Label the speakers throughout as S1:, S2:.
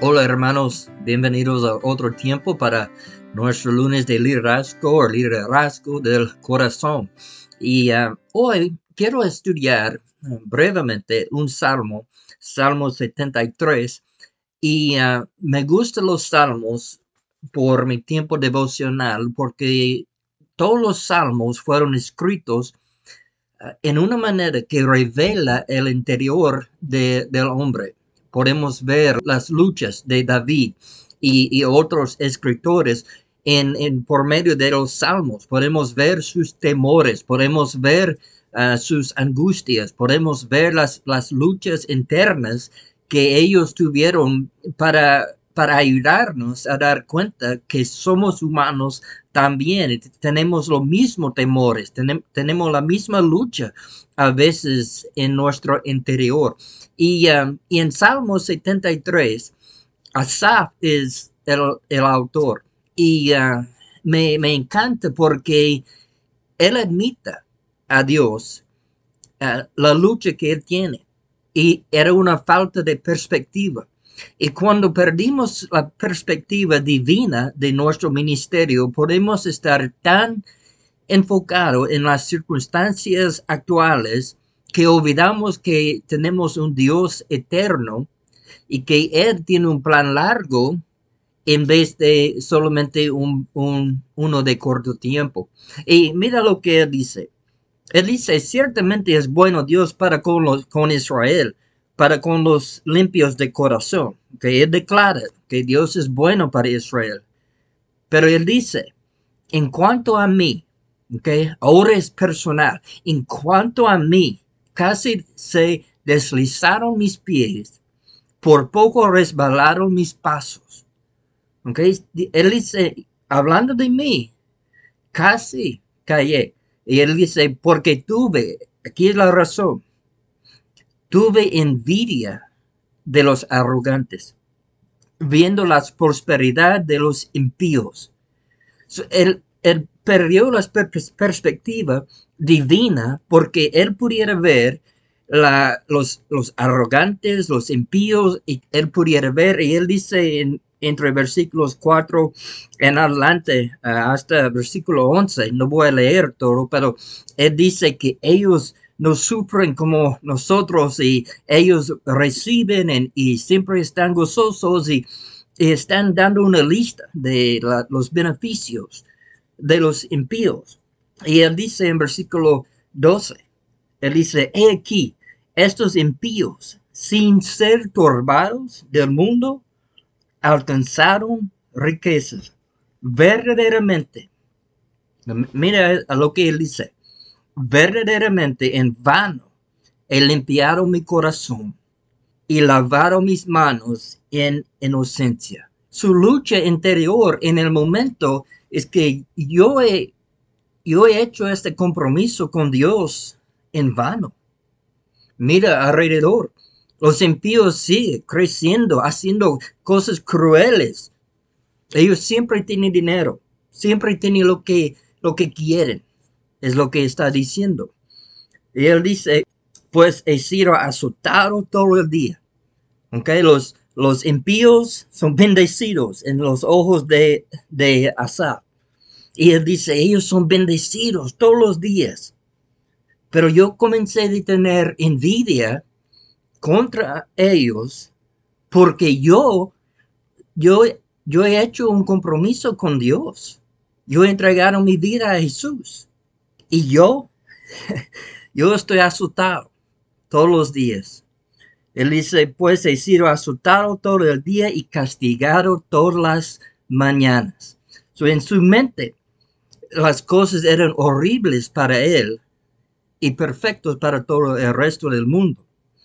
S1: Hola hermanos, bienvenidos a otro tiempo para nuestro lunes de liderazgo del corazón. Y hoy quiero estudiar brevemente un salmo, Salmo 73. Y me gustan los salmos por mi tiempo devocional porque todos los salmos fueron escritos en una manera que revela el interior del hombre. Podemos ver las luchas de David y otros escritores por medio de los salmos. Podemos ver sus temores, podemos ver sus angustias, podemos ver las luchas internas que ellos tuvieron para ayudarnos a dar cuenta que somos humanos también. Tenemos los mismos temores, tenemos la misma lucha a veces en nuestro interior. Y en Salmo 73, Asaf es el autor. Y me encanta porque él admite a Dios la lucha que él tiene. Y era una falta de perspectiva. Y cuando perdimos la perspectiva divina de nuestro ministerio, podemos estar tan enfocados en las circunstancias actuales que olvidamos que tenemos un Dios eterno y que Él tiene un plan largo en vez de solamente uno de corto tiempo. Y mira lo que Él dice. Él dice, ciertamente es bueno Dios para con Israel, para con los limpios de corazón. Que Él declara que Dios es bueno para Israel. Pero Él dice, en cuanto a mí, ahora es personal, en cuanto a mí, casi se deslizaron mis pies, por poco resbalaron mis pasos. Él dice, hablando de mí, casi caí. Y él dice, porque aquí es la razón, tuve envidia de los arrogantes, viendo la prosperidad de los impíos. Él perdió la perspectiva divina porque él pudiera ver los arrogantes, los impíos, y él pudiera ver, y él dice entre versículos 4 en adelante hasta versículo 11, no voy a leer todo, pero él dice que ellos no sufren como nosotros y ellos reciben y siempre están gozosos y están dando una lista de los beneficios de los impíos. Y él dice en versículo 12, él dice, he aquí, estos impíos, sin ser turbados del mundo, alcanzaron riquezas. Verdaderamente, mira a lo que él dice, verdaderamente en vano he limpiado mi corazón y lavaron mis manos en inocencia. Su lucha interior en el momento es que yo he hecho este compromiso con Dios en vano. Mira alrededor, los impíos siguen creciendo, haciendo cosas crueles. Ellos siempre tienen dinero, siempre tienen lo que quieren, es lo que está diciendo. Y él dice, pues he sido azotado todo el día. Los impíos son bendecidos en los ojos de Asaf. Y él dice, ellos son bendecidos todos los días. Pero yo comencé a tener envidia contra ellos porque yo he hecho un compromiso con Dios. Yo he entregado mi vida a Jesús. Y yo estoy azotado todos los días. Él dice, pues he sido azotado todo el día y castigado todas las mañanas. En su mente, las cosas eran horribles para él y perfectos para todo el resto del mundo.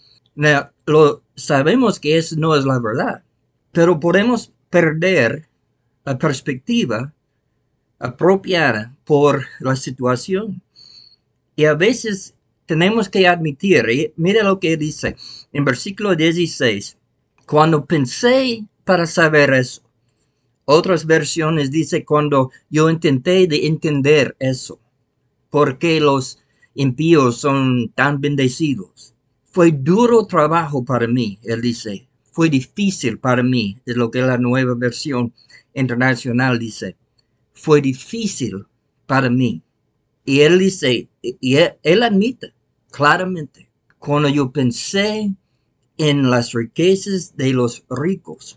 S1: Sabemos que eso no es la verdad, pero podemos perder la perspectiva apropiada por la situación. Y a veces tenemos que admitir, mira lo que dice en versículo 16, cuando pensé para saber eso. Otras versiones dice cuando yo intenté de entender eso. ¿Por qué los impíos son tan bendecidos? Fue duro trabajo para mí, él dice. fue difícil para mí, es lo que la nueva versión internacional dice. Fue difícil para mí. Y él dice, y él admite claramente, cuando yo pensé en las riquezas de los ricos,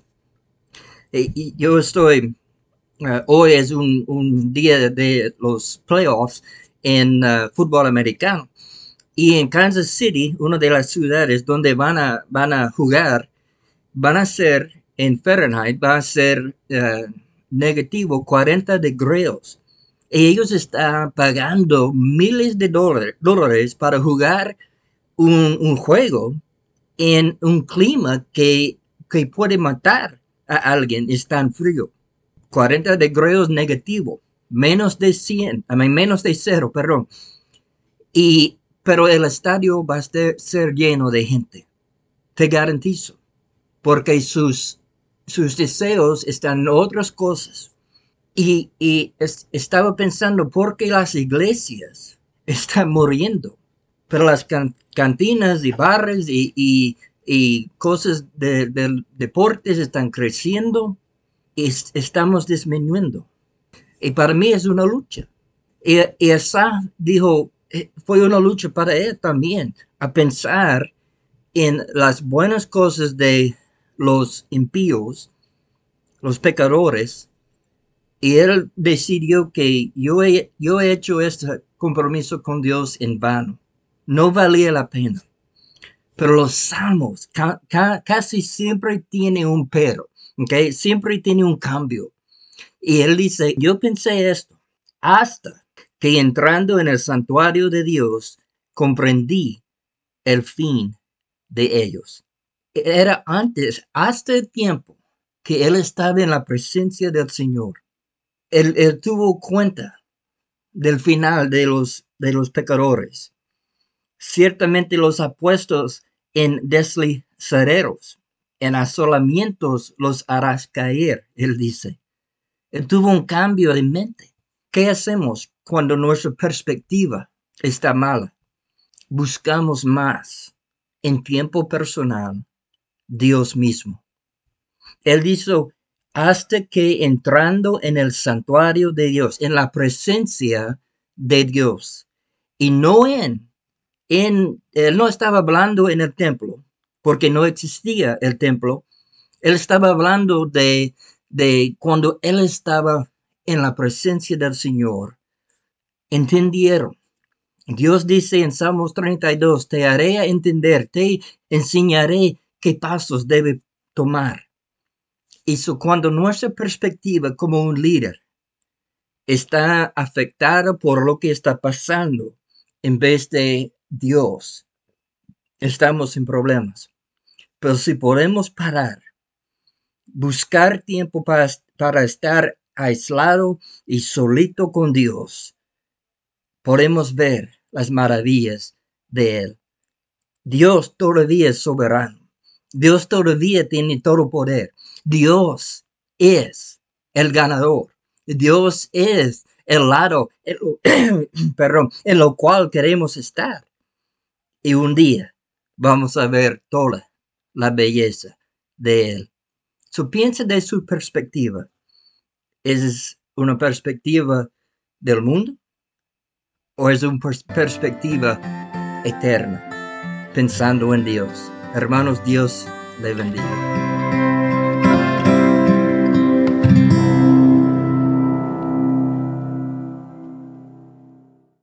S1: y yo estoy, hoy es un día de los playoffs en fútbol americano, y en Kansas City, una de las ciudades donde van a jugar, van a ser en Fahrenheit, va a ser negativo 40 grados. Y ellos están pagando miles de dólares para jugar un juego en un clima que puede matar a alguien. Es tan frío. 40 grados negativo. Menos de 100, menos de 0, perdón. Pero el estadio va a ser lleno de gente. Te garantizo. Porque sus deseos están en otras cosas. Y estaba pensando por qué las iglesias están muriendo, pero las cantinas y bares y cosas de deportes están creciendo y estamos disminuyendo. Y para mí es una lucha. Y Asaf dijo, fue una lucha para él también, a pensar en las buenas cosas de los impíos, los pecadores. Y él decidió que yo he hecho este compromiso con Dios en vano. No valía la pena. Pero los salmos casi siempre tienen un pero, ¿ok? Siempre tiene un cambio. Y él dice, yo pensé esto, hasta que entrando en el santuario de Dios, comprendí el fin de ellos. Era antes, hasta el tiempo que él estaba en la presencia del Señor. Él tuvo cuenta del final de los pecadores. Ciertamente los ha puesto en deslizaderos, en asolamientos los harás caer, él dice. Él tuvo un cambio de mente. ¿Qué hacemos cuando nuestra perspectiva está mala? Buscamos más en tiempo personal Dios mismo. Él dijo, hasta que entrando en el santuario de Dios, en la presencia de Dios, y no él no estaba hablando en el templo, porque no existía el templo. Él estaba hablando de cuando él estaba en la presencia del Señor. Entendieron. Dios dice en Salmos 32, te haré entender, te enseñaré qué pasos debe tomar. Y cuando nuestra perspectiva como un líder está afectada por lo que está pasando en vez de Dios, estamos en problemas. Pero si podemos parar, buscar tiempo para estar aislado y solito con Dios, podemos ver las maravillas de Él. Dios todavía es soberano. Dios todavía tiene todo poder. Dios es el ganador. Dios es el lado, perdón, en lo cual queremos estar. Y un día vamos a ver toda la belleza de Él. Piensa de su perspectiva. ¿Es una perspectiva del mundo? ¿O es una perspectiva eterna? Pensando en Dios. Hermanos, Dios le bendiga.